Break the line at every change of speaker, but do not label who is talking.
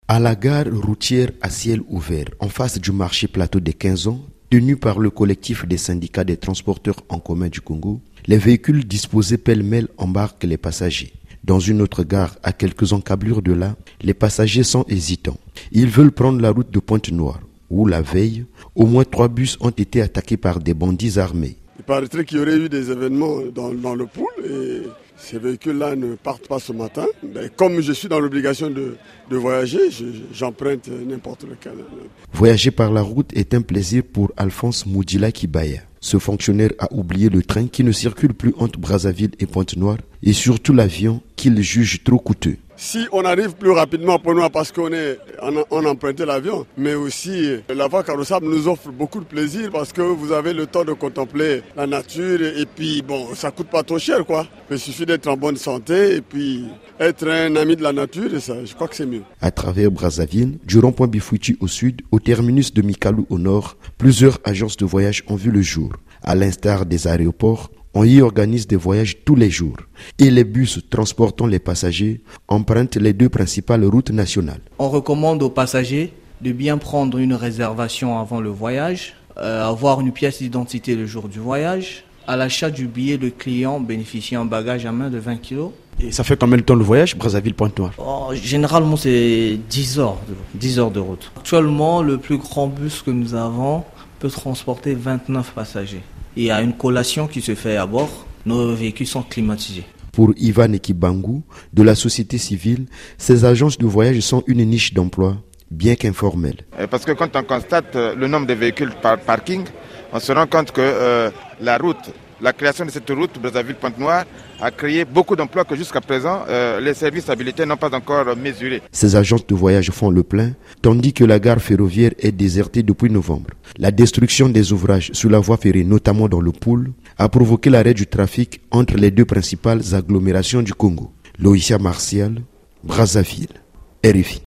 À la gare routière à ciel ouvert, en face du marché plateau des 15 ans, tenu par le collectif des syndicats des transporteurs en commun du Congo, les véhicules disposés pêle-mêle embarquent les passagers. Dans une autre gare, à quelques encablures de là, les passagers sont hésitants. Ils veulent prendre la route de Pointe-Noire, où la veille, au moins 3 bus ont été attaqués par des bandits armés.
Il paraîtrait qu'il y aurait eu des événements dans le pool et ces véhicules-là ne partent pas ce matin. Mais comme je suis dans l'obligation de voyager, j'emprunte n'importe lequel.
Voyager par la route est un plaisir pour Alphonse Moudila Kibaya. Ce fonctionnaire a oublié le train qui ne circule plus entre Brazzaville et Pointe-Noire et surtout l'avion qu'il juge trop coûteux.
Si on arrive plus rapidement pour nous parce qu'on a emprunté l'avion, mais aussi la voie carrossable nous offre beaucoup de plaisir parce que vous avez le temps de contempler la nature et puis bon, ça coûte pas trop cher quoi. Il suffit d'être en bonne santé et puis être un ami de la nature et ça, je crois que c'est mieux.
À travers Brazzaville, du rond-point Bifouti au sud, au terminus de Mikalou au nord, plusieurs agences de voyage ont vu le jour. À l'instar des aéroports, on y organise des voyages tous les jours et les bus transportant les passagers empruntent les 2 principales routes nationales.
On recommande aux passagers de bien prendre une réservation avant le voyage, avoir une pièce d'identité le jour du voyage. À l'achat du billet, le client bénéficie d'un bagage à main de 20 kg.
Et ça fait combien de temps le voyage, Brazzaville-Pointe-Noire?
Généralement, c'est 10 heures de route. Actuellement, le plus grand bus que nous avons peut transporter 29 passagers. Il y a une collation qui se fait à bord. Nos véhicules sont climatisés.
Pour Ivan Ekibangu, de la société civile, ces agences de voyage sont une niche d'emploi, bien qu'informelle.
Parce que quand on constate le nombre de véhicules par parking, on se rend compte que la création de cette route Brazzaville-Pointe-Noire a créé beaucoup d'emplois que jusqu'à présent, les services habilités n'ont pas encore mesurés.
Ces agences de voyage font le plein, tandis que la gare ferroviaire est désertée depuis novembre. La destruction des ouvrages sur la voie ferrée, notamment dans le Poul, a provoqué l'arrêt du trafic entre les 2 principales agglomérations du Congo. Loïcia Martial, Brazzaville, RFI.